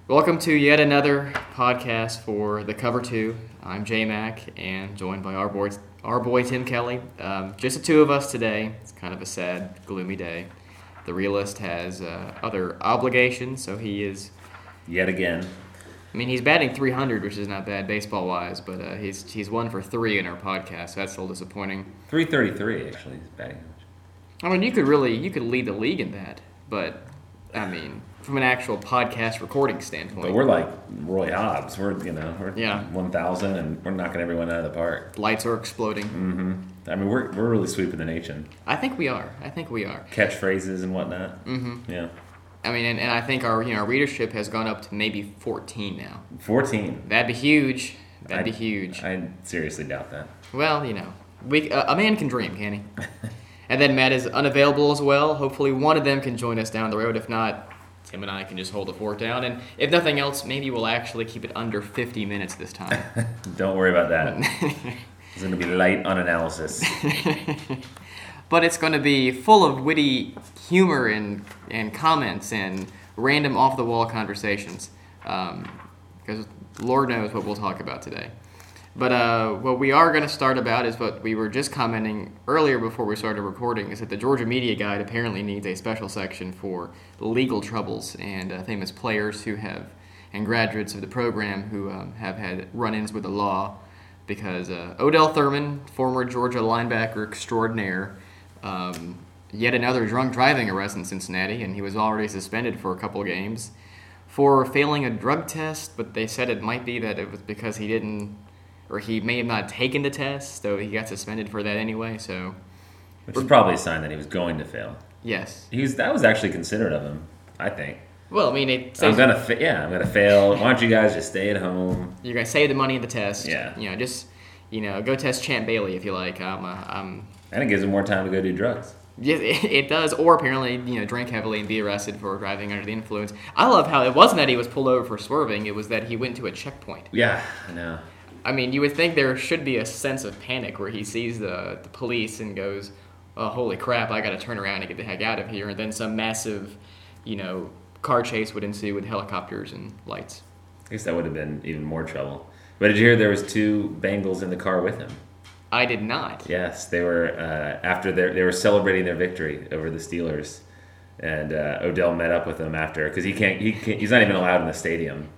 Welcome to yet another podcast for the Cover 2. I'm J Mac and joined by our boy Tim Kelly. Just the two of us today. It's kind of a sad, gloomy day. The realist has other obligations, so he is... Yet again. I mean, he's batting 300, which is not bad baseball-wise, but he's 1 for 3 in our podcast, so that's a little disappointing. 333, actually, he's batting. I mean, you could lead the league in that, but, I mean... From an actual podcast recording standpoint. But we're like Roy Hobbs. We're 1,000 and we're knocking everyone out of the park. Lights are exploding. I mean, we're really sweeping the nation. I think we are. Catchphrases and whatnot. Yeah. I mean, and I think our readership has gone up to maybe 14 now. 14. That'd be huge. Huge. I seriously doubt that. Well, a man can dream, can he? And then Matt is unavailable as well. Hopefully one of them can join us down the road. If not, Tim and I can just hold the fort down, and if nothing else, maybe we'll actually keep it under 50 minutes this time. Don't worry about that. It's going to be light on analysis. But it's going to be full of witty humor and comments and random off-the-wall conversations, because Lord knows what we'll talk about today. But what we are going to start about is what we were just commenting earlier before we started recording, is that the Georgia Media Guide apparently needs a special section for legal troubles and famous players and graduates of the program who have had run-ins with the law, because Odell Thurman, former Georgia linebacker extraordinaire, yet another drunk driving arrest in Cincinnati, and he was already suspended for a couple games for failing a drug test, but they said it might be that it was because he didn't... or he may have not taken the test, so he got suspended for that anyway. So, which is probably a sign that he was going to fail. Yes, That was actually considerate of him, I think. Well, I mean, I'm gonna fail. Why don't you guys just stay at home? You're gonna save the money in the test. Yeah. Go test Champ Bailey if you like. And it gives him more time to go do drugs. Yes, it does. Or apparently, drink heavily and be arrested for driving under the influence. I love how it wasn't that he was pulled over for swerving; it was that he went to a checkpoint. Yeah, I know. I mean, you would think there should be a sense of panic where he sees the police and goes, "Oh, holy crap, I got to turn around and get the heck out of here." And then some massive, car chase would ensue with helicopters and lights. I guess that would have been even more trouble. But did you hear there was 2 Bengals in the car with him? I did not. Yes, they were after they were celebrating their victory over the Steelers, and Odell met up with them after, because he's not even allowed in the stadium.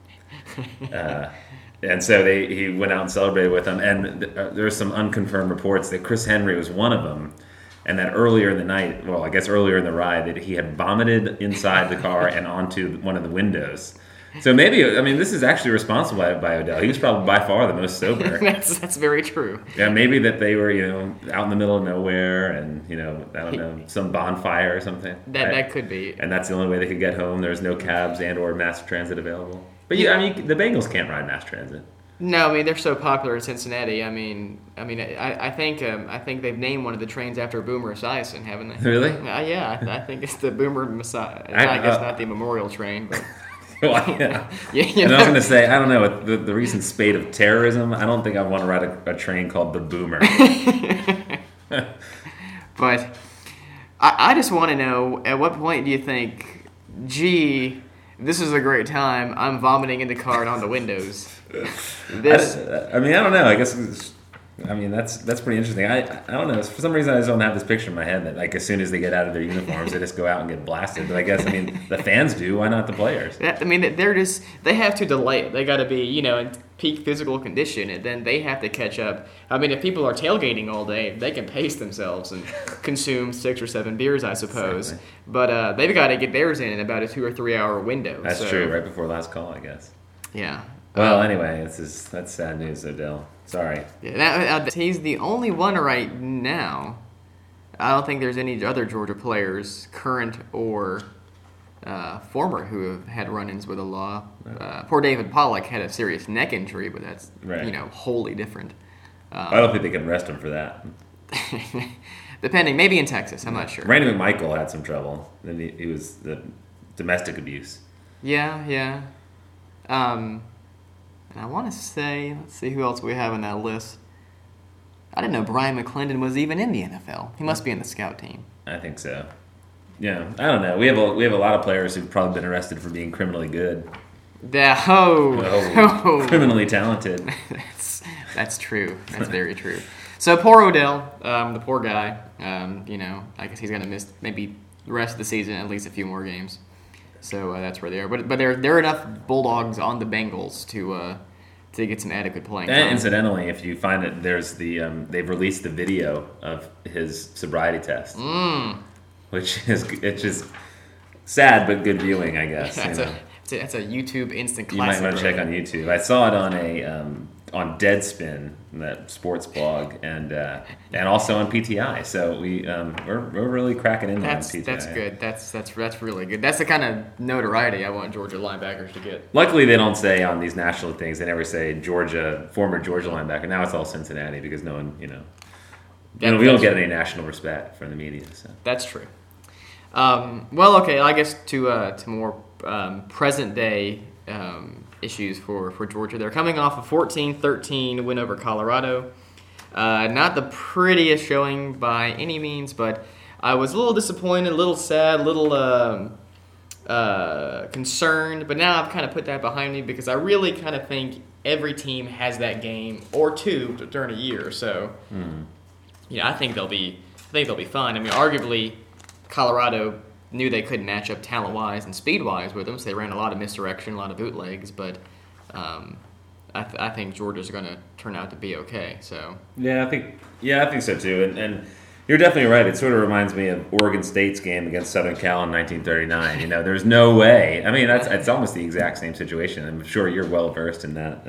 And so he went out and celebrated with them. And there were some unconfirmed reports that Chris Henry was one of them. And that earlier in the night, well, I guess earlier in the ride, that he had vomited inside the car and onto one of the windows. So maybe, this is actually responsible by Odell. He was probably by far the most sober. That's very true. Yeah, maybe that they were, out in the middle of nowhere and, I don't know, some bonfire or something. That could be. And that's the only way they could get home. There's no cabs and or mass transit available. But the Bengals can't ride mass transit. No, they're so popular in Cincinnati. I think they've named one of the trains after Boomer Esiason, haven't they? Really? Yeah, I think it's the Boomer Messiah. I guess not the memorial train, but. Well, yeah. And I was going to say, I don't know, with the recent spate of terrorism, I don't think I want to ride a train called the Boomer. But I just want to know, at what point do you think, gee, this is a great time, I'm vomiting in the car and on the windows? I don't know. I guess that's pretty interesting. I don't know. For some reason, I just don't have this picture in my head that, like, as soon as they get out of their uniforms, they just go out and get blasted. But I guess, the fans do. Why not the players? They have to delay it. They got to be, in peak physical condition, and then they have to catch up. If people are tailgating all day, they can pace themselves and consume 6 or 7 beers, I suppose. Exactly. But they've got to get theirs in about a 2 or 3 hour window. That's true. Right before last call, I guess. Yeah. Well, anyway, that's sad news, Odell. Sorry. Yeah, he's the only one right now. I don't think there's any other Georgia players, current or former, who have had run-ins with the law. Poor David Pollock had a serious neck injury, but that's wholly different. I don't think they can arrest him for that. Depending, maybe in Texas, I'm not sure. Randy McMichael had some trouble. Then he was the domestic abuse. Yeah. And I want to say, let's see who else we have on that list. I didn't know Brian McClendon was even in the NFL. He must be in the scout team. I think so. Yeah, I don't know. We have a lot of players who've probably been arrested for being criminally good. Criminally talented. That's true. That's very true. So poor Odell, the poor guy. I guess he's gonna miss maybe the rest of the season, at least a few more games. So that's where they are. But there are enough Bulldogs on the Bengals to get some adequate playing time. And incidentally, if you find it, there's they've released the video of his sobriety test, which is it's just sad but good viewing, I guess. That's a YouTube instant classic. You might want to check on YouTube. I saw it on Deadspin, that sports blog, and also on PTI. So we're really cracking in there on PTI. That's good. That's really good. That's the kind of notoriety I want Georgia linebackers to get. Luckily, they don't say on these national things. They never say former Georgia linebacker. Now it's all Cincinnati because no one, we don't get any national respect from the media. So that's true. Well, okay. I guess to more present day issues for Georgia. They're coming off a 14-13 win over Colorado. Not the prettiest showing by any means, but I was a little disappointed, a little sad, a little concerned. But now I've kind of put that behind me because I really kind of think every team has that game or two during a year. So, I think they'll be fine. I mean, arguably, Colorado knew they couldn't match up talent-wise and speed-wise with them, so they ran a lot of misdirection, a lot of bootlegs, but I think Georgia's going to turn out to be okay. So I think so too, and you're definitely right. It sort of reminds me of Oregon State's game against Southern Cal in 1939. There's no way. I mean, it's almost the exact same situation. I'm sure you're well versed in that.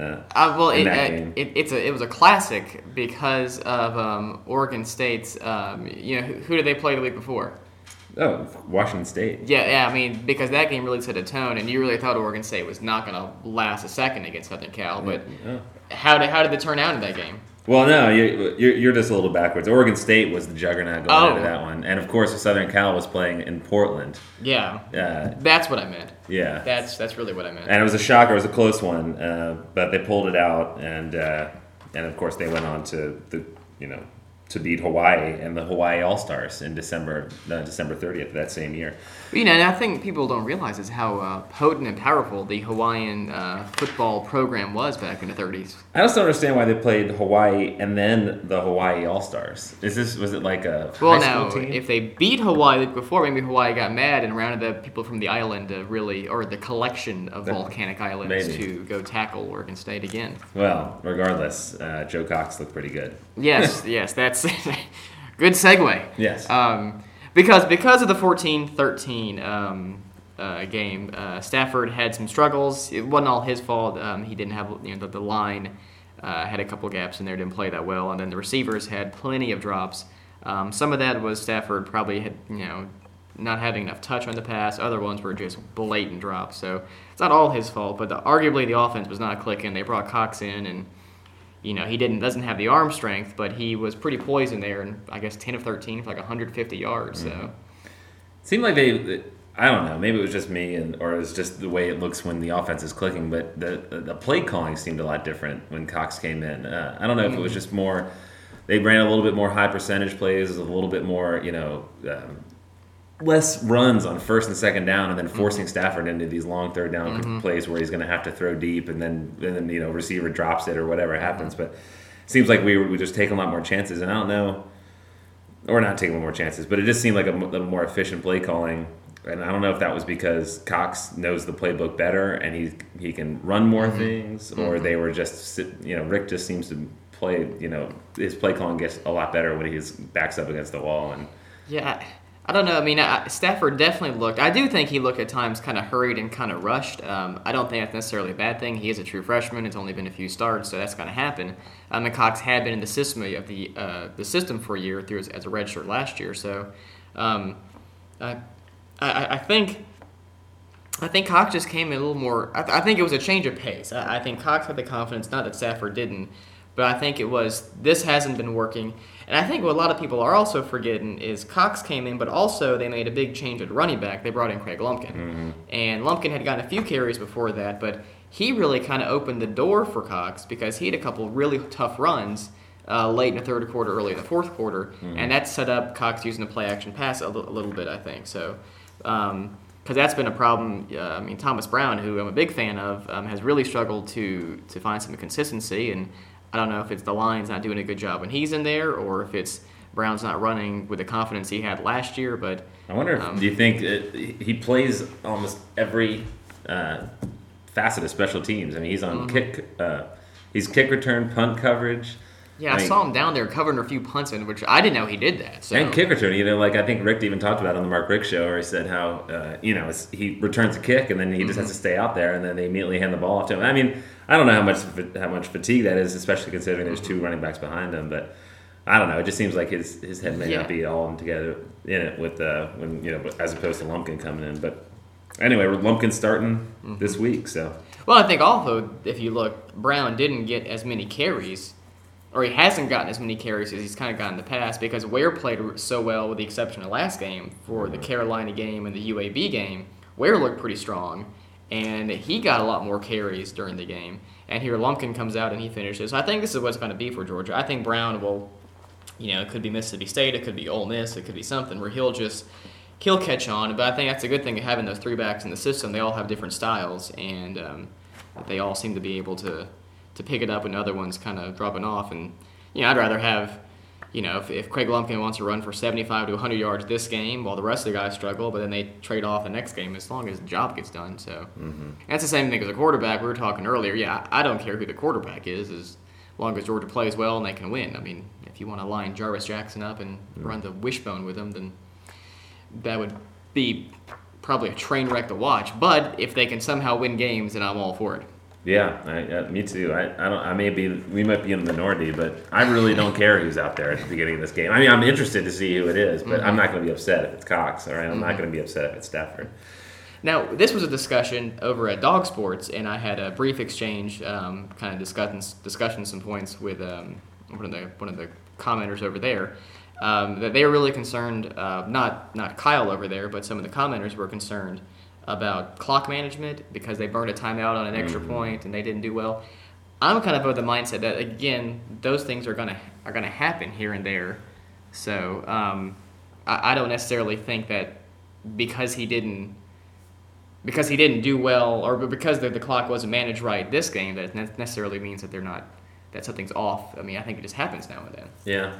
Game. It was a classic because of Oregon State's. Who did they play the week before? Oh, Washington State. Yeah. I mean, because that game really set a tone, and you really thought Oregon State was not going to last a second against Southern Cal. But how did it turn out in that game? Well, no, you're just a little backwards. Oregon State was the juggernaut going into that one, and of course, Southern Cal was playing in Portland. Yeah, that's what I meant. Yeah, that's really what I meant. And it was a shocker. It was a close one, but they pulled it out, and of course, they went on to to beat Hawaii and the Hawaii All-Stars in December 30th of that same year. And I think people don't realize is how potent and powerful the Hawaiian football program was back in the 30s. I just don't understand why they played Hawaii and then the Hawaii All-Stars. Was it like a high school team? If they beat Hawaii before, maybe Hawaii got mad and rounded the people from the island or the collection of volcanic islands to go tackle Oregon State again. Well, regardless, Joe Cox looked pretty good. Yes, that's good segue. Yes. Because of the 14-13 game, Stafford had some struggles. It wasn't all his fault. He didn't have the line had a couple gaps in there, didn't play that well, and then the receivers had plenty of drops. Some of that was Stafford probably had not having enough touch on the pass. Other ones were just blatant drops. So it's not all his fault, but arguably the offense was not clicking. They brought Cox in and. He doesn't have the arm strength, but he was pretty poised there, and I guess 10 of 13 for like 150 yards. So it seemed like I don't know, maybe it was just me, or it was just the way it looks when the offense is clicking, but the play calling seemed a lot different when Cox came in. I don't know if it was just more, they ran a little bit more high percentage plays, a little bit more, less runs on first and second down, and then forcing Stafford into these long third down plays where he's going to have to throw deep, and then receiver drops it or whatever happens. But it seems like we just take a lot more chances, and I don't know, or not taking more chances, but it just seemed like a more efficient play calling. And I don't know if that was because Cox knows the playbook better and he can run more things, or they were just Rick just seems to play his play calling gets a lot better when he backs up against the wall and I don't know. I mean, Stafford definitely looked. I do think he looked at times kind of hurried and kind of rushed. I don't think that's necessarily a bad thing. He is a true freshman. It's only been a few starts, so that's going to happen. And Cox had been in the system of the system for a year as a redshirt last year. So I think Cox just came in a little more. I think it was a change of pace. I think Cox had the confidence, not that Stafford didn't, but I think it was this hasn't been working. And I think what a lot of people are also forgetting is Cox came in, but also they made a big change at running back. They brought in Craig Lumpkin. And Lumpkin had gotten a few carries before that, but he really kind of opened the door for Cox because he had a couple really tough runs late in the third quarter, early in the fourth quarter, and that set up Cox using the play-action pass a little bit, I think. So because that's been a problem. I mean, Thomas Brown, who I'm a big fan of, has really struggled to find some consistency, and I don't know if it's the line's not doing a good job when he's in there, or if it's Brown's not running with the confidence he had last year. But I wonder if do you think he plays almost every facet of special teams? I mean, he's on he's kick return, punt coverage. Yeah, I saw him down there covering a few punts, which I didn't know he did that. So. And kick return, like I think Rick even talked about it on the Mark Rick show, where he said how he returns a kick and then he just has to stay out there, and then they immediately hand the ball off to him. I mean, I don't know how much fatigue that is, especially considering there's two running backs behind him, but I don't know. It just seems like his head may not be all together in it with when as opposed to Lumpkin coming in. But anyway, Lumpkin's starting this week, so. Well, I think also if you look, Brown didn't get as many carries. Or he hasn't gotten as many carries as he's kind of gotten in the past because Ware played so well, with the exception of last game, for the Carolina game and the UAB game. Ware looked pretty strong, and he got a lot more carries during the game. And here Lumpkin comes out and he finishes. So I think this is what's going to be for Georgia. I think Brown will, it could be Mississippi State, it could be Ole Miss, it could be something where he'll catch on. But I think that's a good thing of having those three backs in the system. They all have different styles, and they all seem to be able to pick it up when the other one's kind of dropping off. And, I'd rather have, if Craig Lumpkin wants to run for 75 to 100 yards this game while the rest of the guys struggle, but then they trade off the next game as long as the job gets done. So that's the same thing as a quarterback. We were talking earlier. Yeah, I don't care who the quarterback is as long as Georgia plays well and they can win. I mean, if you want to line Jarvis Jackson up and run the wishbone with him, then that would be probably a train wreck to watch. But if they can somehow win games, then I'm all for it. Yeah, me too. We might be in the minority, but I really don't care who's out there at the beginning of this game. I mean, I'm interested to see who it is, but I'm not going to be upset if it's Cox, all right? I'm not going to be upset if it's Stafford. Now, this was a discussion over at Dog Sports, and I had a brief exchange, kind of discussing some points with one of the commenters over there. That they were really concerned, not Kyle over there, but some of the commenters were concerned about clock management because they burned a timeout on an extra point and they didn't do well. I'm kind of the mindset that, again, those things are gonna happen here and there. So I don't necessarily think that because he didn't do well, or because the clock wasn't managed right this game, that it necessarily means that something's off. I mean, I think it just happens now and then. Yeah,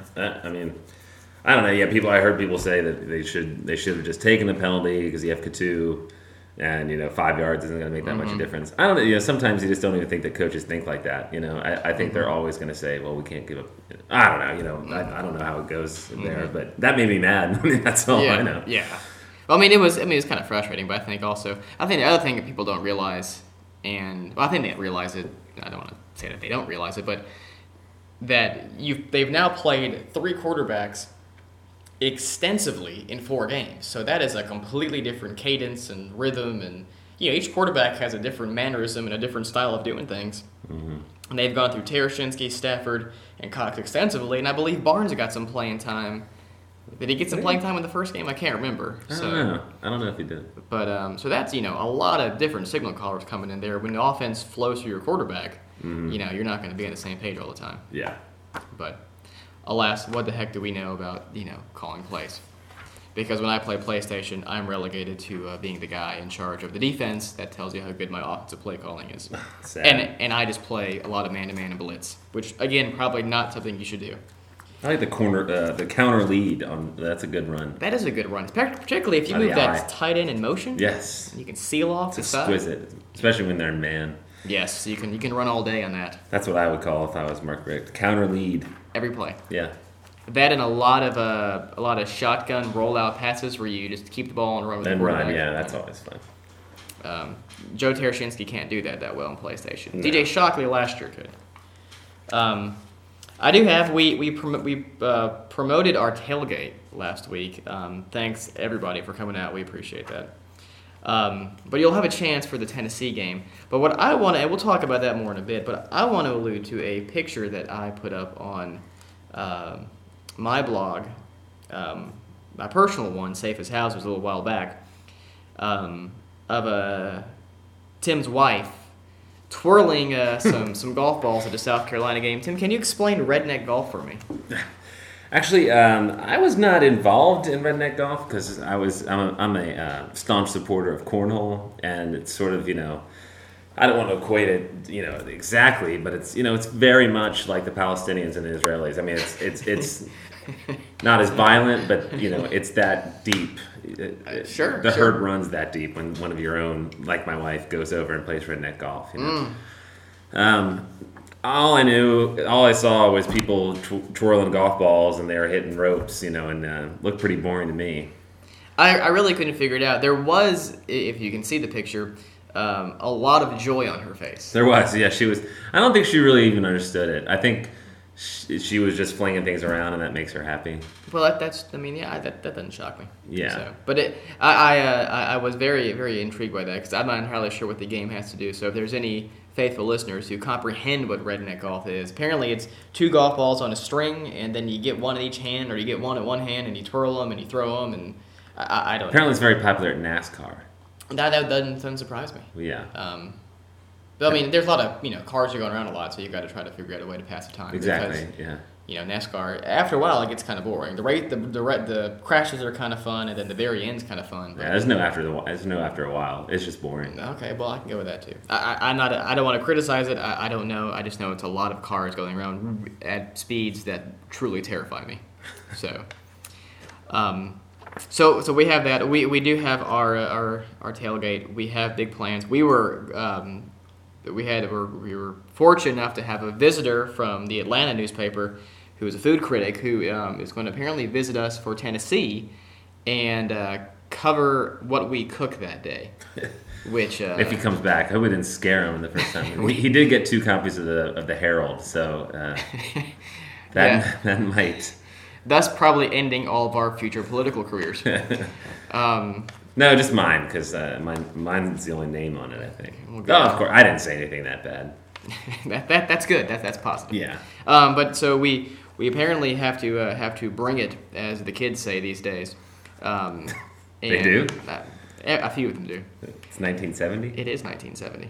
I don't know. Yeah, I heard people say that they should have just taken the penalty because you have Katu. And 5 yards isn't going to make that much of a difference. I don't know. Sometimes you just don't even think that coaches think like that. I think they're always going to say, "Well, we can't give up." I don't know. I don't know how it goes there, but that made me mad. I mean, that's all I know. Yeah. Well, I mean, it was kind of frustrating, but I think the other thing that people don't realize, I think they realize it. I don't want to say that they don't realize it, but that they've now played three quarterbacks extensively in 4 games. So that is a completely different cadence and rhythm, and each quarterback has a different mannerism and a different style of doing things. And they've gone through Tereshinski, Stafford, and Cox extensively, and I believe Barnes got some playing time. Did he get some playing time in the first game? I can't remember. I don't know if he did. But so that's a lot of different signal callers coming in there. When the offense flows through your quarterback, you're not going to be on the same page all the time. Yeah. But alas, what the heck do we know about, calling plays? Because when I play PlayStation, I'm relegated to being the guy in charge of the defense that tells you how good my offensive play calling is. Sad. And I just play a lot of man-to-man and blitz, which, again, probably not something you should do. I like the counter lead. That's a good run. That is a good run, particularly if you move that tight end in motion. Yes. You can seal off the side. It's exquisite, especially when they're in man. Yes, you can run all day on that. That's what I would call if I was Mark Richt. Counter lead. Every play. Yeah. That and a lot of shotgun rollout passes where you just keep the ball and run with the quarterback. Run, yeah, that's always fun. Joe Tereshinski can't do that well in PlayStation. No. DJ Shockley last year could. I do have we promoted our tailgate last week. Thanks everybody for coming out. We appreciate that. But you'll have a chance for the Tennessee game. But what I want to, and we'll talk about that more in a bit, but I want to allude to a picture that I put up on my blog, my personal one, Safe as Houses, a little while back, of Tim's wife twirling some golf balls at a South Carolina game. Tim, can you explain redneck golf for me? Actually, I was not involved in redneck golf because I'm a staunch supporter of cornhole, and it's sort of I don't want to equate it exactly, but it's very much like the Palestinians and the Israelis. I mean, it's not as violent, but it's that deep. Sure. The herd runs that deep when one of your own, like my wife, goes over and plays redneck golf. All I saw was people twirling golf balls and they were hitting ropes, and looked pretty boring to me. I really couldn't figure it out. There was, if you can see the picture, a lot of joy on her face. There was, yeah. She was. I don't think she really even understood it. I think she was just flinging things around, and that makes her happy. Well, that doesn't shock me. Yeah. So, but I was very, very intrigued by that because I'm not entirely sure what the game has to do. So if there's any faithful listeners who comprehend what redneck golf is, apparently it's 2 golf balls on a string, and then you get one in each hand, or you get one at one hand, and you twirl them and you throw them, and I don't know. Apparently, it's very popular at NASCAR. That doesn't surprise me. Yeah. But I mean, there's a lot of cars are going around a lot, so you got to try to figure out a way to pass the time. Exactly. Because, NASCAR, after a while, it gets kind of boring. The crashes are kind of fun, and then the very end's kind of fun. Yeah, there's no after a while. It's just boring. Okay, well, I can go with that too. I don't want to criticize it. I don't know. I just know it's a lot of cars going around at speeds that truly terrify me. So, so we have that. We do have our tailgate. We have big plans. We were fortunate enough to have a visitor from the Atlanta newspaper who is a food critic who is going to apparently visit us for Tennessee and cover what we cook that day. Which if he comes back, I hope we didn't scare him the first time. He did get 2 copies of the Herald, so that might. Thus, probably ending all of our future political careers. No, just mine, because mine's the only name on it, I think. Okay. Oh, of course, I didn't say anything that bad. That's good. That's positive. Yeah. But so we apparently have to bring it, as the kids say these days. They do? A few of them do. It's 1970? It is 1970.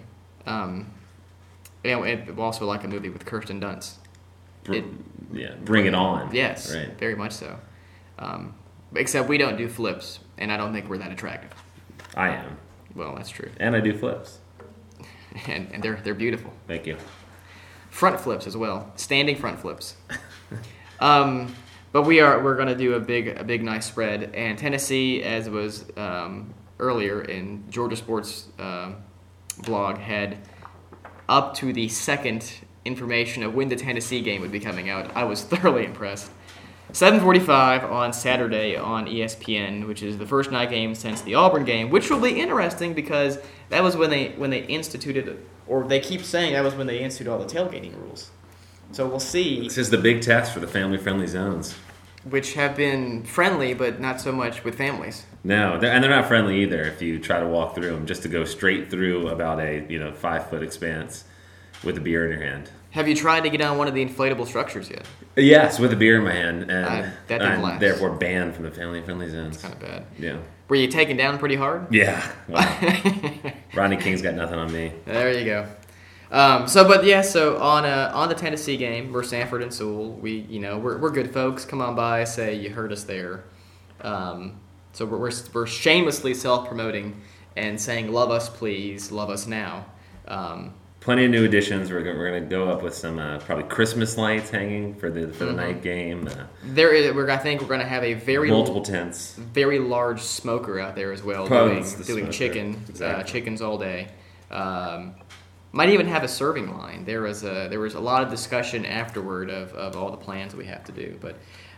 And also like a movie with Kirsten Dunst. Bring it on. Yes, right. Very much so. Except we don't do flips, and I don't think we're that attractive. I am. Well, that's true. And I do flips. and they're beautiful. Thank you. Front flips as well, standing front flips. But we're going to do a big nice spread, and Tennessee, as was earlier in Georgia Sports blog, had up to the second information of when the Tennessee game would be coming out. I was thoroughly impressed. 7:45 on Saturday on ESPN, which is the first night game since the Auburn game, which will be interesting because that was when they instituted, or they keep saying that was when they instituted all the tailgating rules. So we'll see. This is the big test for the family-friendly zones, which have been friendly, but not so much with families. No, they're not friendly either. If you try to walk through them, just to go straight through about a 5-foot expanse with a beer in your hand. Have you tried to get on one of the inflatable structures yet? Yes, with a beer in my hand, and that didn't I'm last. Therefore banned from the family-friendly zones. That's kind of bad. Yeah. Were you taken down pretty hard? Yeah. Wow. Rodney King's got nothing on me. There you go. So on the Tennessee game, we're Sanford and Sewell. We're good folks. Come on by, say you heard us there. So we're shamelessly self-promoting and saying, "Love us, please, love us now." Plenty of new additions. We're going to go up with some probably Christmas lights hanging for the night game. I think we're going to have a multiple tents, very large smoker out there as well, doing chicken, chickens all day. Might even have a serving line. There was a lot of discussion afterward of all the plans we have to do. But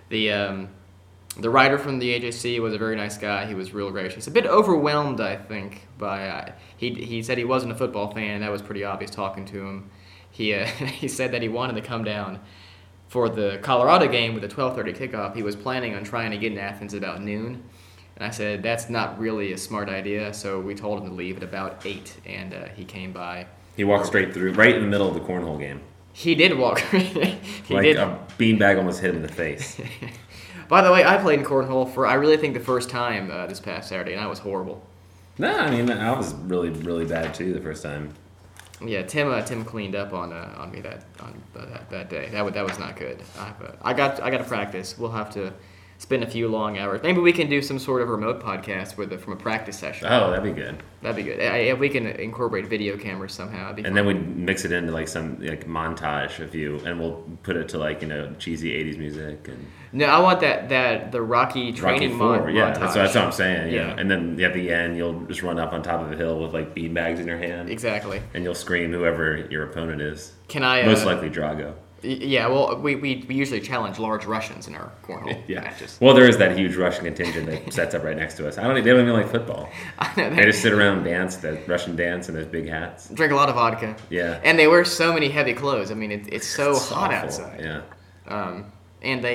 the writer from the AJC was a very nice guy. He was real gracious. A bit overwhelmed, I think, by he said he wasn't a football fan. That was pretty obvious talking to him. He said that he wanted to come down for the Colorado game with a 12:30 kickoff. He was planning on trying to get in Athens about noon. And I said, that's not really a smart idea. So we told him to leave at about 8, and he came by. He walked straight through, right in the middle of the cornhole game. He did walk. A beanbag almost hit him in the face. By the way, I played in cornhole for, I really think, the first time this past Saturday, and I was horrible. No, I mean, I was really, really bad, too, the first time. Yeah, Tim cleaned up on me that day. That was not good. I got to practice. We'll have to spend a few long hours. Maybe we can do some sort of remote podcast from a practice session. Oh, that'd be good. That'd be good. If we can incorporate video cameras somehow, it'd be fun. Then we'd mix it into like some like montage of you, and we'll put it to like cheesy '80s music and. No, I want the Rocky training montage. Yeah, that's what I'm saying. Yeah. And then at the end, you'll just run up on top of a hill with like beanbags in your hand. Exactly. And you'll scream whoever your opponent is. Can I? Most likely Drago. Yeah, well, we usually challenge large Russians in our cornhole matches. Well, there is that huge Russian contingent that sets up right next to us. They don't even like football. I know they just sit around and dance, that Russian dance, and those big hats. Drink a lot of vodka. Yeah. And they wear so many heavy clothes. I mean, it's so hot awful. outside. Yeah. And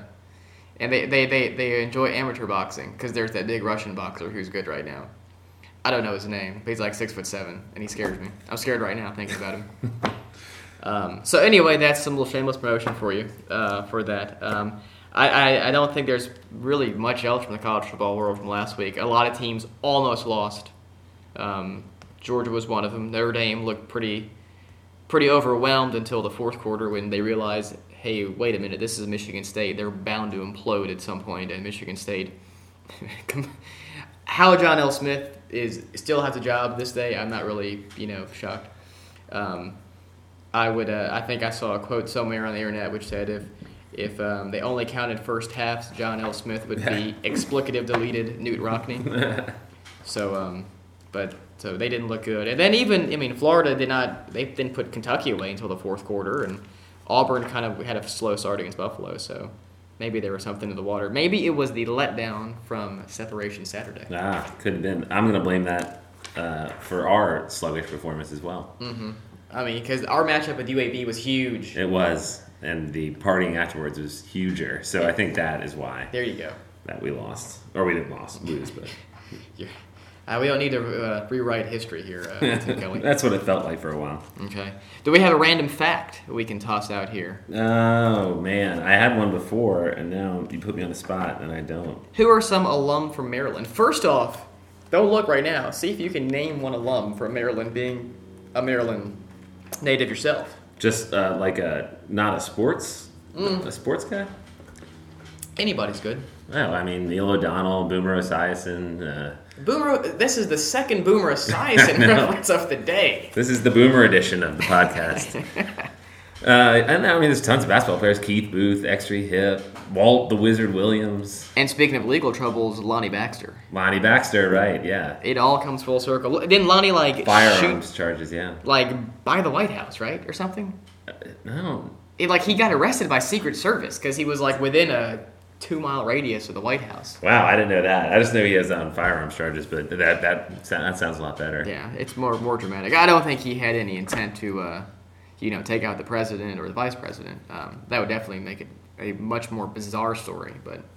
they enjoy amateur boxing because there's that big Russian boxer who's good right now. I don't know his name, but he's like 6'7", and he scares me. I'm scared right now thinking about him. So anyway, that's some little shameless promotion for you for that. I don't think there's really much else from the college football world from last week. A lot of teams almost lost. Georgia was one of them. Notre Dame looked pretty overwhelmed until the fourth quarter when they realized, hey, wait a minute, this is Michigan State. They're bound to implode at some point, and Michigan State. How John L. Smith still has a job this day, I'm not really shocked. I think I saw a quote somewhere on the internet which said if they only counted first halves, John L. Smith would be explicative deleted Newt Rockne. So they didn't look good. And then Florida didn't put Kentucky away until the fourth quarter, and Auburn kind of had a slow start against Buffalo, so maybe there was something in the water. Maybe it was the letdown from Separation Saturday. Could have been. I'm going to blame that for our sluggish performance as well. Mm-hmm. Because our matchup with UAB was huge. It was, and the partying afterwards was huger. So I think that is why. There you go. That we lost. Or we didn't lose, but... we don't need to rewrite history here, Tim Kelly. That's what it felt like for a while. Okay. Do we have a random fact we can toss out here? Oh, man. I had one before, and now you put me on the spot, and I don't. Who are some alum from Maryland? First off, don't look right now. See if you can name one alum from Maryland, being a Maryland native yourself. Just not a sports guy? Anybody's good. Well, Neil O'Donnell, Boomer Esiason. This is the second Boomer Esiason reference of the day. This is the Boomer edition of the podcast. And there's tons of basketball players. Keith Booth, Extree Hip, Walt the Wizard Williams. And speaking of legal troubles, Lonnie Baxter. Lonnie Baxter, right, yeah. It all comes full circle. Didn't Lonnie, firearms charges, yeah. By the White House, right? Or something? No. He got arrested by Secret Service because he was, within a 2-mile radius of the White House. Wow, I didn't know that. I just knew he has firearms charges, but that sounds a lot better. Yeah, it's more dramatic. I don't think he had any intent to, take out the president or the vice president. That would definitely make it a much more bizarre story.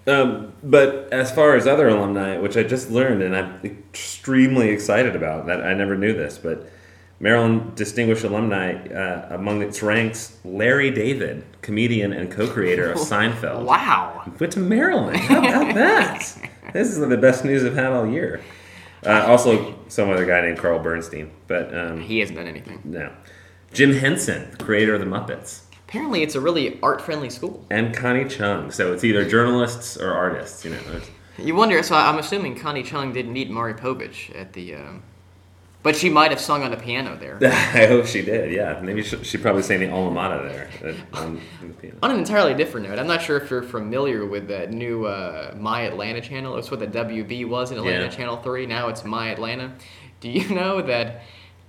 But as far as other alumni, which I just learned and I'm extremely excited about, that I never knew this, but Maryland Distinguished Alumni, among its ranks, Larry David, comedian and co-creator of Seinfeld. Wow. Went to Maryland. How about that? This is the best news I've had all year. Also, some other guy named Carl Bernstein. But he hasn't done anything. No. Jim Henson, creator of The Muppets. Apparently it's a really art-friendly school. And Connie Chung. So it's either journalists or artists. You wonder, so I'm assuming Connie Chung didn't meet Maury Povich at the... But she might have sung on the piano there. I hope she did, yeah. Maybe she probably sang the alma mater there on the piano. On an entirely different note, I'm not sure if you're familiar with that new My Atlanta channel. It's what the WB was in Atlanta, Channel 3. Now it's My Atlanta. Do you know that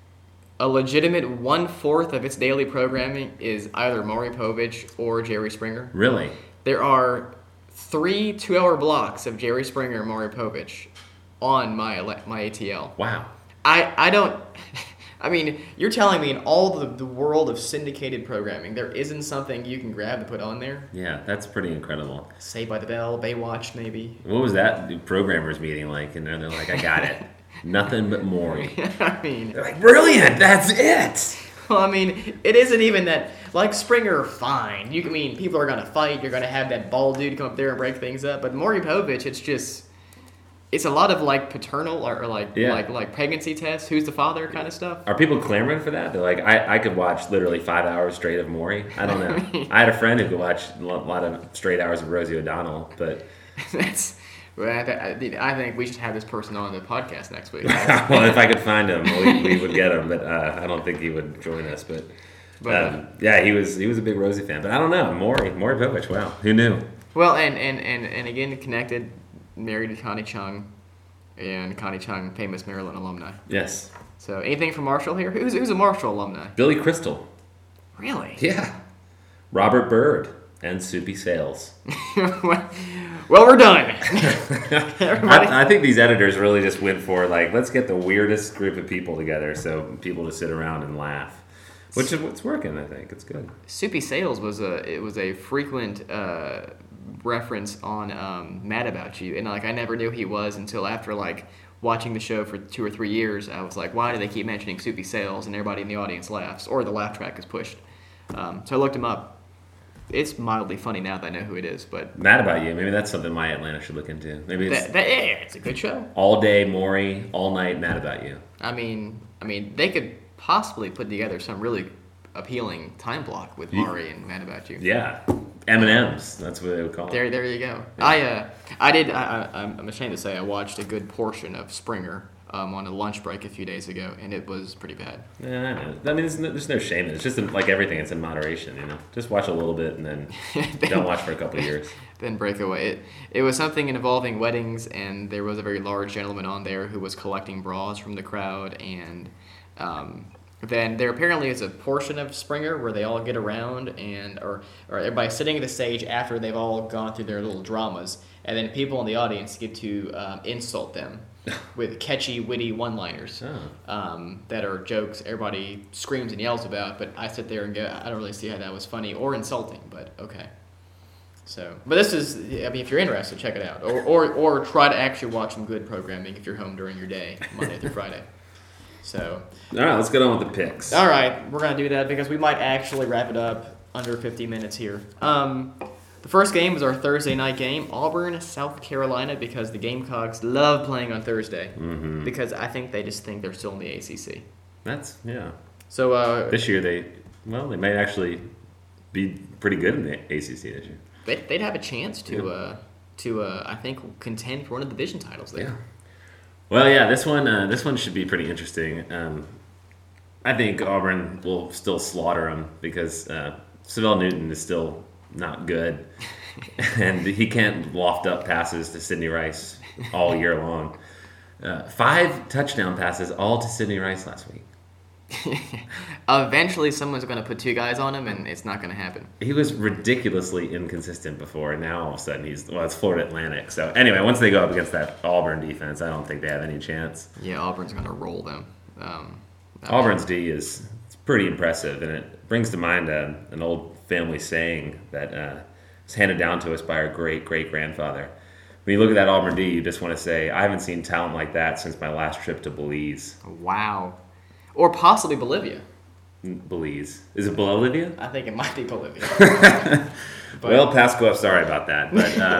a legitimate 1/4 of its daily programming is either Maury Povich or Jerry Springer? Really? There are 3 2-hour blocks of Jerry Springer and Maury Povich on my ATL. Wow. I don't... you're telling me in all the world of syndicated programming, there isn't something you can grab to put on there? Yeah, that's pretty incredible. Saved by the Bell, Baywatch, maybe. What was that programmers meeting like? And they're like, I got it. Nothing but Maury. They're like, brilliant, that's it! Well, it isn't even that... Springer, fine. People are going to fight. You're going to have that bald dude come up there and break things up. But Maury Povich, it's just... It's a lot of like paternal or like Yeah. like pregnancy tests. Who's the father kind of stuff. Are people clamoring for that? They're like, I could watch literally 5 hours straight of Maury. I don't know. I had a friend who could watch a lot of straight hours of Rosie O'Donnell, but That's. Well, I think we should have this person on the podcast next week. well, if I could find him, we would get him. But I don't think he would join us. But yeah, he was a big Rosie fan. But I don't know, Maury Povich. Wow, who knew? Well, and again connected, married to Connie Chung, and Connie Chung, famous Maryland alumni. Yes, So anything from Marshall here? Who's a Marshall alumni? Billy Crystal. Really? Yeah, Robert Byrd and Soupy Sales. Well, we're done. Everybody. I think these editors really just went for like, let's get the weirdest group of people together so people to sit around and laugh, which is what's working. I think it's good. Soupy Sales was a frequent reference on Mad About You, and like I never knew he was until after like watching the show for 2 or 3 years. I was like, why do they keep mentioning Soupy Sales? And everybody in the audience laughs, or the laugh track is pushed. So I looked him up. It's mildly funny now that I know who it is, but Mad About You. Maybe that's something My Atlanta should look into. Maybe it's it's a good show. all day Maury, all night Mad About You. I mean, they could possibly put together some really appealing time block with Maury and Mad About You. Yeah, M&M's. That's what they would call it. There you go. I'm ashamed to say I watched a good portion of Springer on a lunch break a few days ago, and it was pretty bad. Yeah, I know. I mean, there's no shame in it. It's just like everything. It's in moderation, you know. Just watch a little bit and then don't watch for a couple of years. Then break away. It was something involving weddings, and there was a very large gentleman on there who was collecting bras from the crowd, and then there apparently is a portion of Springer where they all get around or everybody sitting at the stage after they've all gone through their little dramas, and then people in the audience get to insult them with catchy, witty one-liners that are jokes everybody screams and yells about, but I sit there and go, I don't really see how that was funny or insulting, but okay. So, but this is, I mean, if you're interested, check it out. Or try to actually watch some good programming if you're home during your day, Monday through Friday. So. All right, let's get on with the picks. All right, we're going to do that because we might actually wrap it up under 50 minutes here. The first game was our Thursday night game, Auburn, South Carolina, because the Gamecocks love playing on Thursday. Mm-hmm. Because I think they just think they're still in the ACC. Yeah. So this year they might actually be pretty good in the ACC this year. They'd have a chance to I think contend for one of the division titles there. Yeah. Well, yeah, this one should be pretty interesting. I think Auburn will still slaughter them because Savell Newton is still not good, and he can't loft up passes to Sidney Rice all year long. 5 touchdown passes all to Sidney Rice last week. Eventually, someone's going to put 2 guys on him, and it's not going to happen. He was ridiculously inconsistent before, and now all of a sudden it's Florida Atlantic. So anyway, once they go up against that Auburn defense, I don't think they have any chance. Yeah, Auburn's going to roll them. Auburn's D is pretty impressive, and it brings to mind an old family saying that was handed down to us by our great-great-grandfather. When you look at that Auburn D, you just want to say, I haven't seen talent like that since my last trip to Belize. Wow. Or possibly Bolivia. Belize. Is it Bolivia? I think it might be Bolivia. Well, Pasco, sorry about that.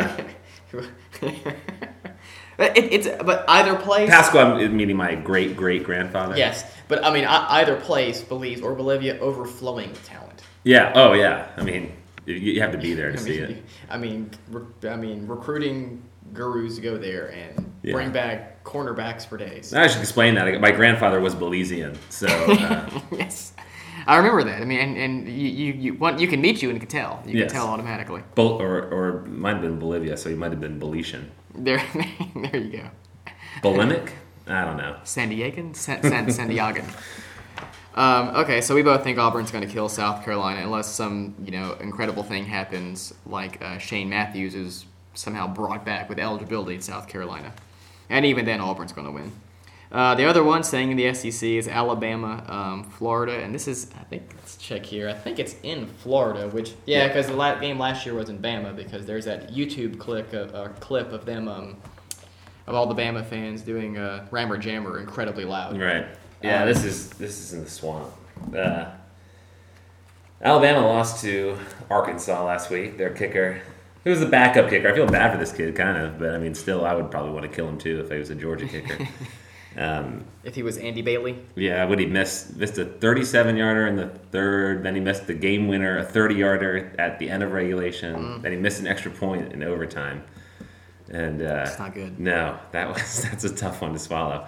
But but either place. Pasco, meaning my great-great-grandfather. Yes, but I mean either place, Belize or Bolivia, overflowing with talent. Yeah. Oh, yeah. I mean, you have to be there to see it. I mean, recruiting gurus go there and bring back cornerbacks for days. I should explain that. My grandfather was Belizean, so. Yes, I remember that. I mean, and you can meet you and you can tell. You can tell automatically. Or might have been Bolivia, so he might have been Belician. There you go. Bolemic? I don't know. San Diegan? San Diegan. Okay, so we both think Auburn's going to kill South Carolina unless some incredible thing happens, like Shane Matthews is somehow brought back with eligibility in South Carolina, and even then Auburn's going to win. The other one staying in the SEC is Alabama, Florida, and this is let's check here. I think it's in Florida, which because the game last year was in Bama because there's that YouTube clip of them of all the Bama fans doing Rammer Jammer incredibly loud. Right. Yeah, this is in the swamp. Alabama lost to Arkansas last week. Their kicker He was the backup kicker. I feel bad for this kid, kind of, but I mean, still, I would probably want to kill him too if he was a Georgia kicker. If he was Andy Bailey. Yeah, would he missed a 37-yarder in the third, then he missed the game winner, a 30-yarder at the end of regulation, then he missed an extra point in overtime. And That's not good. No, that's a tough one to swallow.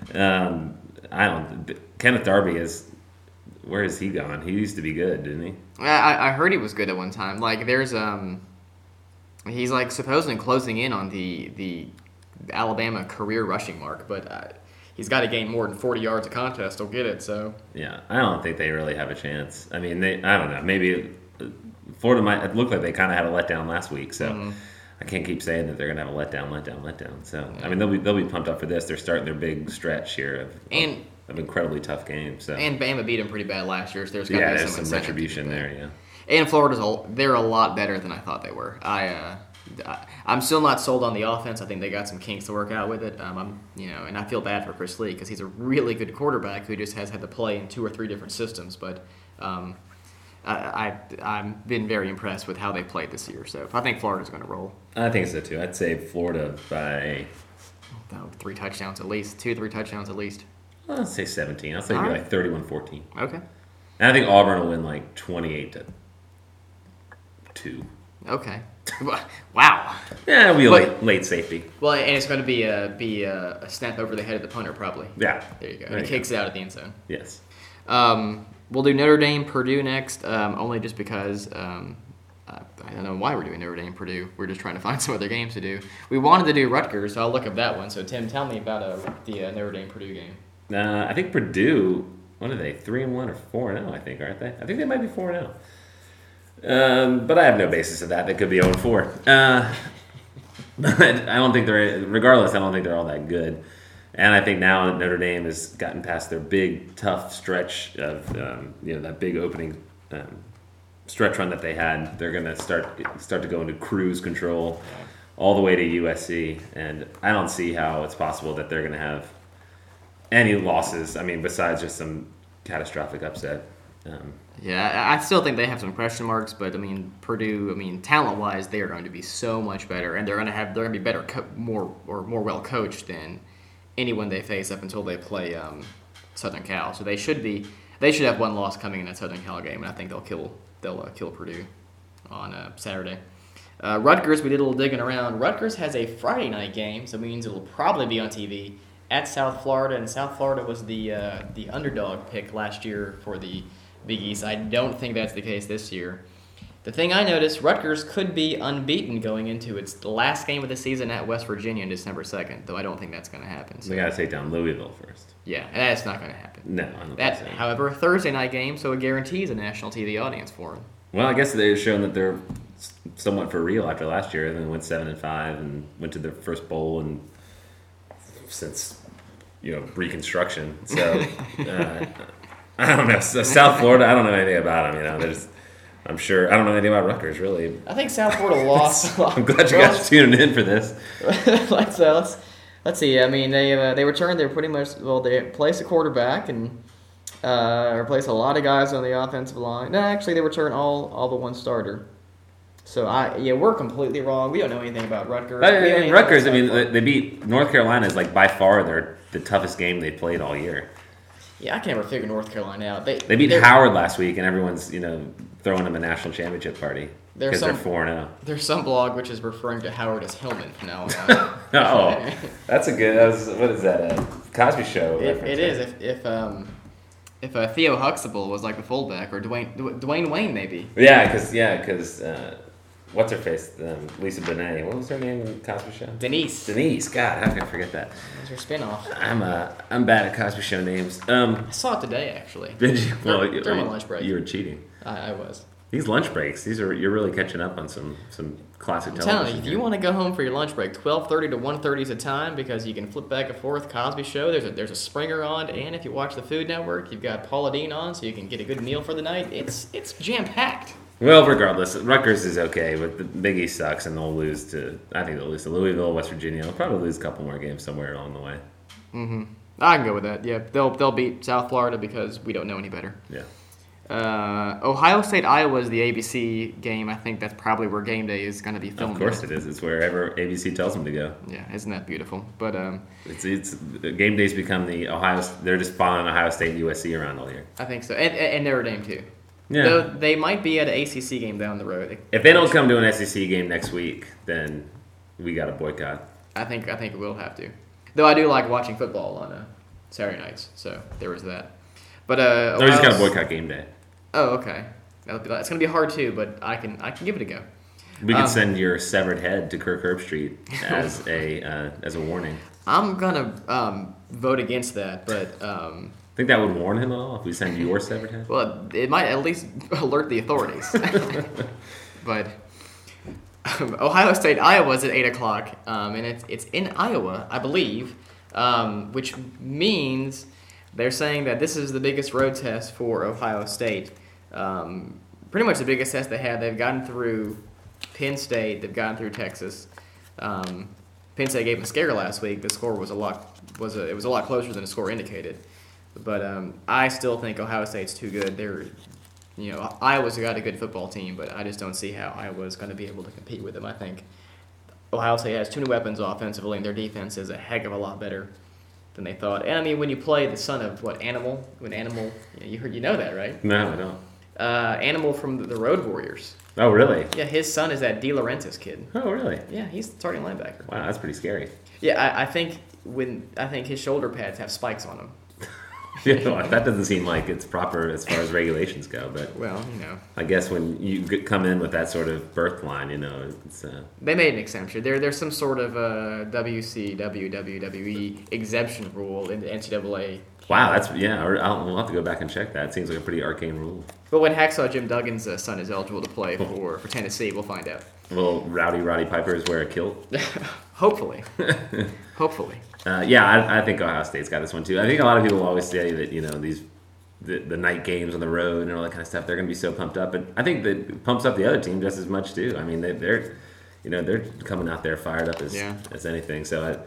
Kenneth Darby where has he gone? He used to be good, didn't he? I heard he was good at one time. Like there's he's like supposedly closing in on the Alabama career rushing mark, but he's got to gain more than 40 yards a contest. He'll get it. So yeah, I don't think they really have a chance. I mean, I don't know. Maybe Florida might. It looked like they kind of had a letdown last week, so I can't keep saying that they're going to have a letdown. So I mean, they'll be pumped up for this. They're starting their big stretch here of incredibly tough games. So and Bama beat them pretty bad last year, so there's got to be some retribution there. Yeah. And they're a lot better than I thought they were. I'm still not sold on the offense. I think they got some kinks to work out with it. And I feel bad for Chris Lee because he's a really good quarterback who just has had to play in 2 or 3 different systems. But I've been very impressed with how they played this year. So I think Florida's going to roll. I think so too. I'd say Florida by 3 touchdowns at least, 2-3 touchdowns at least. I'll say 17. I'll say maybe like 31-14. Okay. And I think Auburn will win like 28-2. Okay. Wow. Yeah, it'll be late safety. Well, and it's going to be a snap over the head of the punter, probably. Yeah. There you go. And he kicks it out at the end zone. Yes. We'll do Notre Dame, Purdue next, only just because I don't know why we're doing Notre Dame, Purdue. We're just trying to find some other games to do. We wanted to do Rutgers, so I'll look up that one. So, Tim, tell me about the Notre Dame, Purdue game. I think Purdue, what are they, 3-1 or 4-0, I think, aren't they? I think they might be 4-0. But I have no basis of that. They could be 0-4. But I don't think regardless, I don't think they're all that good. And I think now that Notre Dame has gotten past their big, tough stretch of, that big opening stretch run that they had, they're going to start to go into cruise control all the way to USC. And I don't see how it's possible that they're going to have any losses, I mean, besides just some catastrophic upset. I still think they have some question marks, but I mean, Purdue, talent-wise, they are going to be so much better, and they're going to be better, more well coached than anyone they face up until they play Southern Cal. So they should have one loss coming in that Southern Cal game, and I think they'll kill Purdue on Saturday. Rutgers, we did a little digging around. Rutgers has a Friday night game, so it means it'll probably be on TV at South Florida, and South Florida was the underdog pick last year for the Big East. I don't think that's the case this year. The thing I noticed, Rutgers could be unbeaten going into its last game of the season at West Virginia on December 2nd, though I don't think that's going to happen. So. They got to take down Louisville first. Yeah, that's not going to happen. No, I don't think so. However, a Thursday night game, so it guarantees a national TV audience for them. Well, I guess they've shown that they're somewhat for real after last year, and then went 7-5 and went to their first bowl and since Reconstruction. So I don't know. So South Florida, I don't know anything about them. I'm sure I don't know anything about Rutgers really. I think South Florida lost. I'm glad you guys tuned in for this. Let's see. I mean, they returned. They were pretty much they replaced a quarterback and replaced a lot of guys on the offensive line. No, actually, they returned all but one starter. So we're completely wrong. We don't know anything about Rutgers. Rutgers, they beat North Carolina is by far the toughest game they played all year. Yeah, I can never figure North Carolina out. They beat Howard last week, and everyone's throwing them a national championship party because they're 4-0. There's some blog which is referring to Howard as Hillman from now on. Oh, that's a good. What is that? A Cosby Show? It is. If Theo Huxtable was like the fullback, or Dwayne Wayne maybe. Yeah, because. What's her face? Lisa Bonet. What was her name in Cosby Show? Denise. God, how can I forget that? It's her spinoff. I'm bad at Cosby Show names. I saw it today, actually. Did you? During my lunch break. You were cheating. I was. These lunch breaks. You're really catching up on some classic television. I'm telling you, if you want to go home for your lunch break, 12:30 to 1:30 is a time because you can flip back and forth. Cosby Show. There's a Springer on, and if you watch the Food Network, you've got Paula Deen on, so you can get a good meal for the night. It's jam packed. Well, regardless, Rutgers is okay, but the Big East sucks, and they'll lose to Louisville, West Virginia. They'll probably lose a couple more games somewhere along the way. Mm-hmm. I can go with that. Yeah, they'll beat South Florida because we don't know any better. Yeah. Ohio State, Iowa is the ABC game. I think that's probably where game day is going to be filmed. Of course it is. It's wherever ABC tells them to go. Yeah, isn't that beautiful? But it's game days become the Ohio. They're just following Ohio State and USC around all year. I think so, and Notre Dame too. Yeah. Though they might be at an ACC game down the road. If they don't come to an SEC game next week, then we got to boycott. I think we'll have to. Though I do like watching football on Saturday nights, so there was that. But we just got to boycott game day. Oh, okay. It's gonna be hard too, but I can give it a go. We could send your severed head to Kirk Herbstreit as a warning. I'm gonna vote against that, but think that would warn him at all if we send your severed head? well, it might at least alert the authorities. But Ohio State, Iowa is at 8 o'clock, and it's in Iowa, I believe, which means they're saying that this is the biggest road test for Ohio State. Pretty much the biggest test they had. They've gotten through Penn State. They've gotten through Texas. Penn State gave them a scare last week. The score was a lot closer than the score indicated. But I still think Ohio State's too good. Iowa's got a good football team, but I just don't see how Iowa's going to be able to compete with them. I think Ohio State has too many weapons offensively, and their defense is a heck of a lot better than they thought. And I mean, when you play the son of Animal, you know that, right? No, I don't. Animal from the Road Warriors. Oh, really? Yeah, his son is that De Laurentiis kid. Oh, really? Yeah, he's starting linebacker. Wow, that's pretty scary. Yeah, I think his shoulder pads have spikes on them. Yeah, well, that doesn't seem like it's proper as far as regulations go, but well, I guess when you come in with that sort of birth line, it's they made an exemption. There's some sort of WCW, WWE exemption rule in the NCAA. Wow, we'll have to go back and check that. It seems like a pretty arcane rule. But when Hacksaw Jim Duggan's son is eligible to play for Tennessee, we'll find out. Will Roddy Pipers wear a kilt? Hopefully. Hopefully. I think Ohio State's got this one too. I think a lot of people always say that the night games on the road and all that kind of stuff, they're going to be so pumped up, but I think that it pumps up the other team just as much too. I mean, they're coming out there fired up as anything. So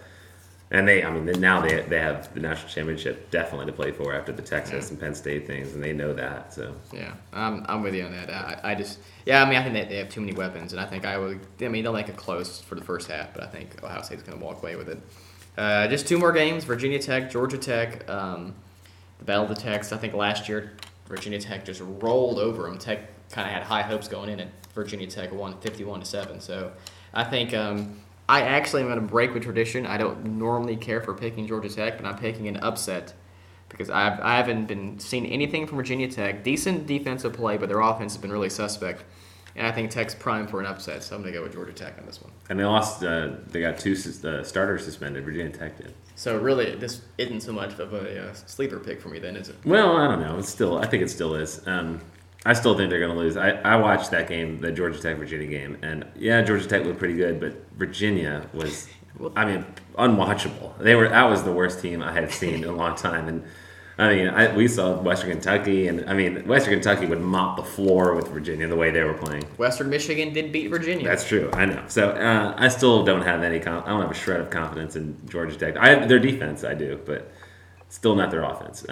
now they have the national championship definitely to play for after the Texas and Penn State things, and they know that. So yeah, I'm with you on that. I think that they have too many weapons, and I think they'll make it close for the first half, but I think Ohio State's going to walk away with it. Just two more games: Virginia Tech, Georgia Tech. The Battle of the Techs. I think last year Virginia Tech just rolled over them. Tech kind of had high hopes going in, and Virginia Tech won 51-7. So I think I actually am going to break with tradition. I don't normally care for picking Georgia Tech, but I'm picking an upset because I haven't been seeing anything from Virginia Tech. Decent defensive play, but their offense has been really suspect. And I think Tech's primed for an upset, so I'm going to go with Georgia Tech on this one. And they lost. They got two starters suspended. Virginia Tech did. So really, this isn't so much of a sleeper pick for me, then, is it? Well, I don't know. I think it still is. I still think they're going to lose. I watched that game, the Georgia Tech Virginia game, and Georgia Tech looked pretty good, but Virginia was, unwatchable. That was the worst team I had seen in a long time, and. We saw Western Kentucky, and Western Kentucky would mop the floor with Virginia the way they were playing. Western Michigan did beat Virginia. That's true, I know. So I still don't have I don't have a shred of confidence in Georgia Tech. I have their defense, I do, but still not their offense.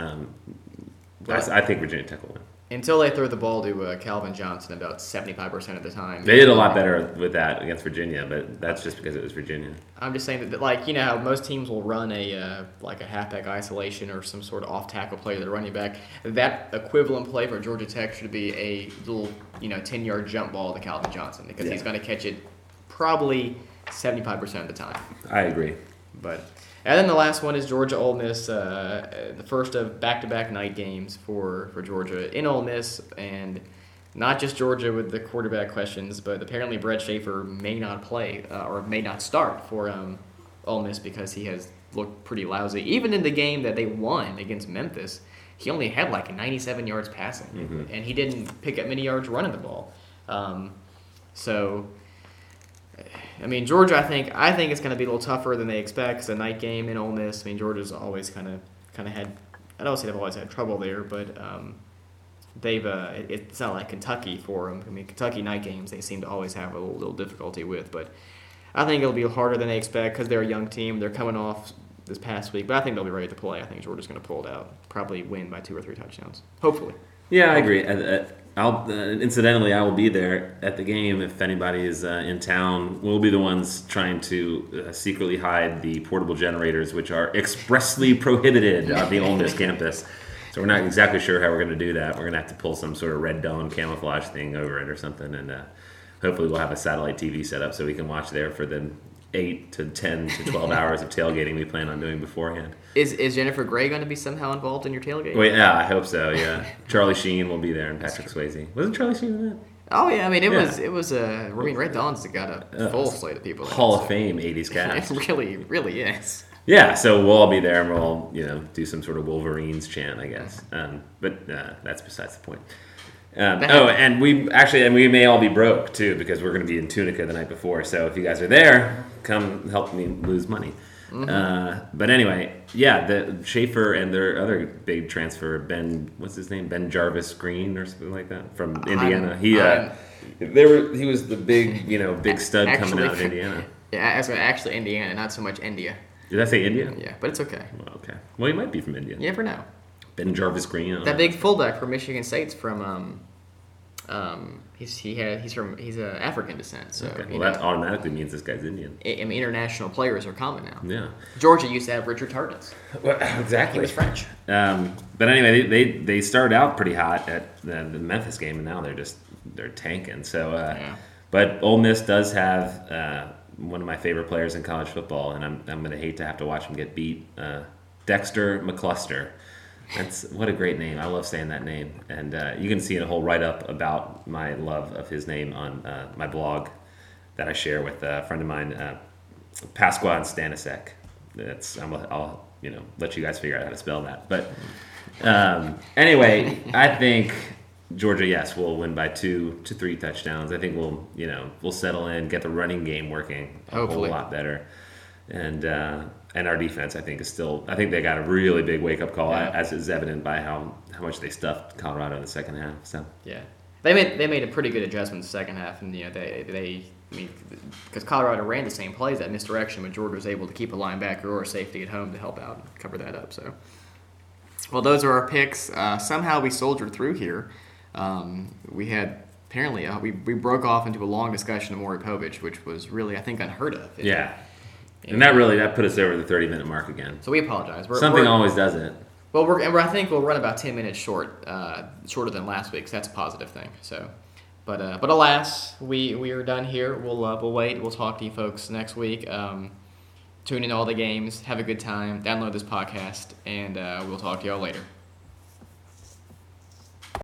I think Virginia Tech will win. Until they throw the ball to Calvin Johnson about 75% of the time. They did a lot better with that against Virginia, but that's just because it was Virginia. I'm just saying that, how most teams will run a halfback isolation or some sort of off-tackle play to the running back. That equivalent play for Georgia Tech should be a little, 10-yard jump ball to Calvin Johnson because he's going to catch it probably 75% of the time. I agree. And then the last one is Georgia Ole Miss, the first of back-to-back night games for Georgia in Ole Miss, and not just Georgia with the quarterback questions, but apparently Brett Schaefer may not play or may not start for Ole Miss because he has looked pretty lousy. Even in the game that they won against Memphis, he only had 97 yards passing, and he didn't pick up many yards running the ball. Georgia, I think it's going to be a little tougher than they expect. It's a night game in Ole Miss. Georgia's always kind of had. I don't say they've always had trouble there, but they've. It's not like Kentucky for them. Kentucky night games they seem to always have a little difficulty with. But I think it'll be harder than they expect because they're a young team. They're coming off this past week, but I think they'll be ready to play. I think Georgia's going to pull it out. Probably win by 2 or 3 touchdowns. Hopefully. Yeah, I agree. Incidentally, I will be there at the game if anybody is in town. We'll be the ones trying to secretly hide the portable generators, which are expressly prohibited on the Ole Miss campus. So we're not exactly sure how we're going to do that. We're going to have to pull some sort of red dome camouflage thing over it or something, and hopefully we'll have a satellite TV set up so we can watch there for the 8 to 10 to 12 hours of tailgating we plan on doing beforehand. Is Jennifer Grey going to be somehow involved in your tailgate? Well, yeah, I hope so. Yeah, Charlie Sheen will be there and Patrick Swayze. Wasn't Charlie Sheen in that? Oh yeah, I mean it was. I mean, Red Dawn's got a full slate of people. Hall of Fame '80s cast. It really is. Yeah, so we'll all be there and we'll all, do some sort of Wolverines chant, I guess. But that's besides the point. And we may all be broke too because we're going to be in Tunica the night before. So if you guys are there, come help me lose money. Mm-hmm. But anyway, yeah, the Schaefer and their other big transfer, what's his name? Ben Jarvis Green or something like that from Indiana. He was the big stud coming out of Indiana. Yeah, actually Indiana, not so much India. Did I say India? Yeah, but it's okay. Well, okay. Well, he might be from India. You never know. Ben Jarvis Green. That big fullback from Michigan State's from he's African descent. So okay. Well, that automatically means this guy's Indian. I mean, international players are common now. Yeah. Georgia used to have Richard Tardis. Well, exactly. He was French. But anyway, they started out pretty hot at the Memphis game, and now they're tanking. So, but Ole Miss does have one of my favorite players in college football, and I'm going to hate to have to watch him get beat. Dexter McCluster. What a great name. I love saying that name. And you can see a whole write-up about my love of his name on my blog that I share with a friend of mine, Pasquan Stanisek. I'll let you guys figure out how to spell that. But anyway, I think Georgia, yes, will win by 2 to 3 touchdowns. I think we'll settle in, get the running game working Hopefully. A whole lot better. And our defense, I think they got a really big wake-up call, as is evident by how much they stuffed Colorado in the second half. So yeah, they made a pretty good adjustment in the second half, and because Colorado ran the same plays, that misdirection, but Georgia was able to keep a linebacker or a safety at home to help out and cover that up. So, well, those are our picks. Somehow we soldiered through here. We had apparently we broke off into a long discussion of Maury Povich, which was really, I think, unheard of. Yeah. And that put us over the 30-minute mark again. So we apologize. Something always does it. Well, I think we'll run about 10 minutes shorter than last week. So that's a positive thing. So, but alas, we are done here. We'll wait. We'll talk to you folks next week. Tune in to all the games. Have a good time. Download this podcast, and we'll talk to y'all later.